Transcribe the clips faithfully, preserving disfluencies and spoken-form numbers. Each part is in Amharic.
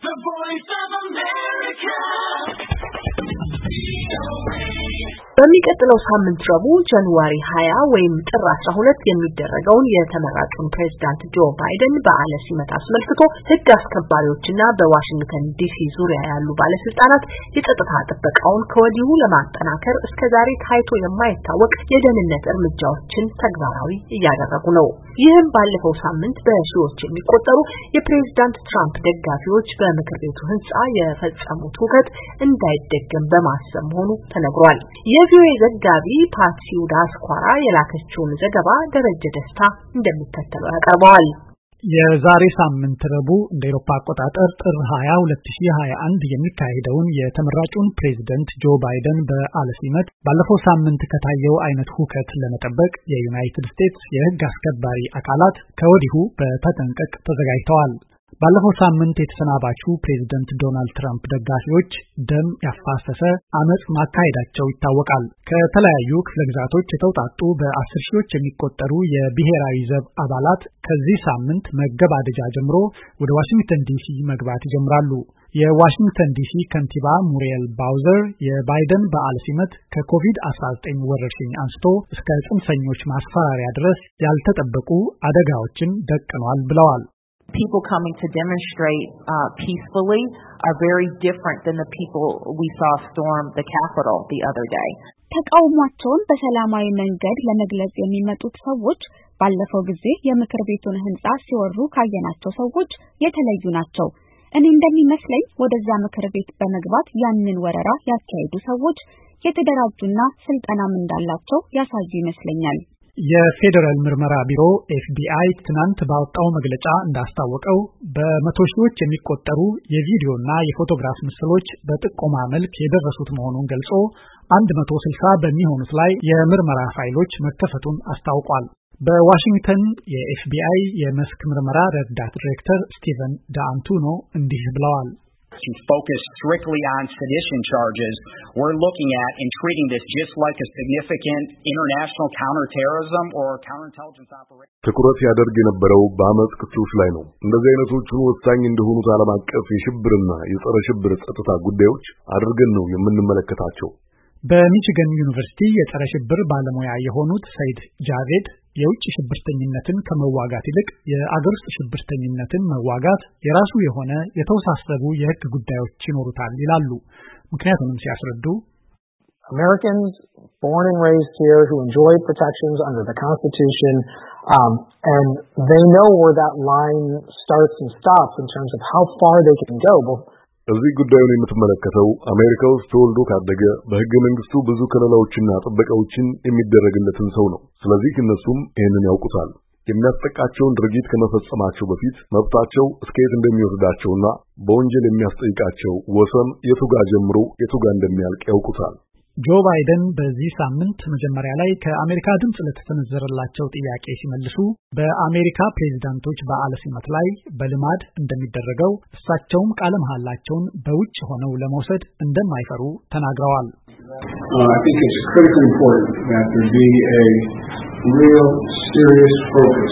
The Voice of America. በሚቀጥለው ሳምንት ረቡዕ ጃንዋሪ ሃያ ወይም ጥር አስራ ሁለት የሚደረገውን የተመራጩን ፕሬዝዳንት ጆ ባይደን በዓለ ሲመት አስመልክቶ ሕግ አስከባሪዎችና በዋሽንግተን ዲሲ ዙሪያ ያሉ ባለስልጣናት የጸጥታ ጥበቃውን ከወዲሁ ለማጠናከር እስከዛሬ ታይቶ የማይታወቅ የደህንነት እርምጃዎችን ተግባራዊ እያደረጉ ነው። ይህም ባለፈው ሳምንት በሺዎች የሚቆጠሩ የፕሬዝዳንት ትራምፕ ደጋፊዎች በምክር ቤቱ ህንጻ የፈጸሙት ሁከት እንዳይደገም በማሰብ መሆኑ ተነግሯል። የቪኦኤ ዘጋቢ ፓትሲው ዳስኳራ የላከችውን ዘገባ ደረጀ ደስታ እንደሚከተለው ያቀርበዋል። የዛሬ ሳምንት ረቡዕ እንደ አውሮፓ አቆጣጠር ጥር ሃያ ሁለት ሺህ ሃያ አንድ የሚካሄደውን የተመራጩን ፕሬዝዳንት ጆ ባይደን በዓለ ሲመት ባለፈው ሳምንት ከታየው አይነት ሁከት ለመጠበቅ የዩናይትድ ስቴትስ የህግ አስከባሪ አካላት ከወዲሁ በተጠንቀቅ ተዘጋጅተዋል። ባለፈው ሳምንት የተሰናባቹ ፕሬዝዳንት ዶናልድ ትራምፕ ደጋፊዎች ደም ያፋሰሰ አመጽ ማካሄዳቸው ይታወቃል። ከተለያዩ ክፍለ ግዛቶች የተውጣጡ በአስር ሺዎች የሚቆጠሩ የብሔራዊ ዘብ አባላት ከዚህ ሳምንት መገባደጃ ጀምሮ ወደ ዋሽንግተን ዲሲ መግባት ይጀምራሉ። የዋሽንግተን ዲሲ ከንቲባ ሙሪየል ባውዘር የባይደን በዓለ ሲመት ከኮቪድ አስራ ዘጠኝ ወረርሽኝ አንስቶ እስከ ጽንፈኞች ማስፈራሪያ ድረስ ያልተጠበቁ አደጋዎችን ደቅኗል ብለዋል። People coming to demonstrate uh, peacefully are very different than the people we saw storm the Capitol the other day. ተቃውሟቸውን በሰላማዊ መንገድ ለመግለጽ የሚመጡት ሰዎች ባለፈው ጊዜ የምክር ቤቱን ህንጻ ሲወሩ ካየናቸው ሰዎች የተለዩ ናቸው። እኔ እንደሚመስለኝ ወደዛ ምክር ቤት በመግባት ያንን ወረራ ያካሄዱ ሰዎች የተደራጁና ስልጠናም እንዳላቸው ያሳዩ ይመስለኛል። የፌደራል ምርመራ ቢሮ ኤፍ ቢ አይ ትናንት ባወጣው መግለጫ እንዳስታወቀው በመቶ ሺዎች የሚቆጠሩ የቪዲዮና የፎቶግራፍ ምስሎች በጥቆማ መልክ የደረሱት መሆኑን ገልጾ አንድ መቶ ስልሳ በሚሆኑት ላይ የምርመራ ፋይሎች መከፈቱን አስታውቋል። በዋሽንግተን የኤፍ ቢ አይ የመስክ ምርመራ ረዳት ዲሬክተር ስቲቨን ዳአንቱኖ እንዲህ ብለዋል። To focus strictly on sedition charges, we're looking at and treating this just like a significant international counterterrorism or counterintelligence operation. ትኩረት ያደርግ የነበረው በአመጽ ክሶች ላይ ነው። እንደዚህ አይነቶቹ ወሳኝ እንደሆኑት ዓለም አቀፍ የሽብርና የጸረ ሽብር ጸጥታ ጉዳዮች አድርገን ነው የምንመለከታቸው። በሚቺገን ዩኒቨርሲቲ የጸረ ሽብር ባለሙያ የሆኑት ሰይድ ጃቬድ የውጭ ሽብርተኝነትን ከመዋጋት ይልቅ የአገር ውስጥ ሽብርተኝነትን መዋጋት የራሱ የሆነ የተወሳሰቡ የህግ ጉዳዮች ይኖሩታል ይላሉ። ምክንያቱም ሲያስረዱ Americans born and raised here who enjoy protections under the Constitution, um, and they know where that line starts and stops in terms of how far they can go. እዚህ ጉዳዩን የምትመለከተው አሜሪካ ውስጥ ተወልዶ ካደገ በህገ መንግስቱ ብዙ ከለላዎችና ጥበቃዎችን የሚደረግለትን ሰው ነው። ስለዚህ እነሱም ይህንን ያውቁታል። የሚያስጠቃቸውን ድርጊት ከመፈጸማቸው በፊት መብታቸው እስከየት እንደሚወስዳቸውና በወንጀል የሚያስጠይቃቸው ወሰን የቱ ጋር ጀምሮ የቱ ጋር እንደሚያልቅ ያውቁታል። ጆ ባይደን በዚህ ሳምንት መጀመሪያ ላይ ከአሜሪካ ድምጽ ለተሰነዘረላቸው ጥያቄ ሲመልሱ በአሜሪካ ፕሬዝዳንቶች በዓለ ሲመት ላይ በልማድ እንደሚደረገው እሳቸውም ቃለ መሐላቸውን በውጭ ሆነው ለመውሰድ እንደማይፈሩ ተናግረዋል። uh, I think it's critically important that there be a real serious focus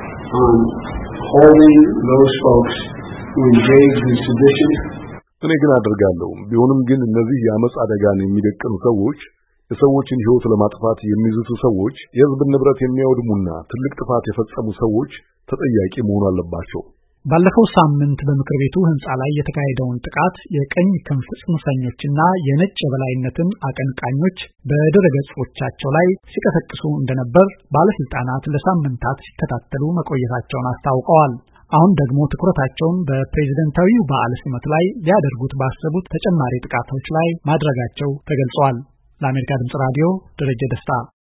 on holding those folks who engage in sedition. እኔ ግን አደርጋለሁ። ቢሆንም ግን እነዚህ የአመጽ አደጋን የሚደቅኑ ሰዎች፣ የሰዎችን ህይወት ለማጥፋት የሚዝቱ ሰዎች፣ የህዝብን ንብረት የሚያወድሙና ትልቅ ጥፋት የፈጸሙ ሰዎች ተጠያቂ መሆን አለባቸው። ባለፈው ሳምንት በምክር ቤቱ ህንጻ ላይ የተካሄደውን ጥቃት የቀኝ ክንፍ ጽንፈኞችና የነጭ የበላይነትን አቀንቃኞች በድረገጾቻቸው ላይ ሲቀሰቅሱ እንደነበር ባለስልጣናት ለሳምንታት ሲከታተሉ መቆየታቸውን አስታውቀዋል። አሁን ደግሞ ትኩረታቸውን በፕሬዝዳንታዊው በዓለ ሲመት ላይ ሊያደርጉት ባሰቡት ተጨማሪ ጥቃቶች ላይ ማድረጋቸው ተገልጿል። ለአሜሪካ ድምጽ ራዲዮ ደረጀ ደስታ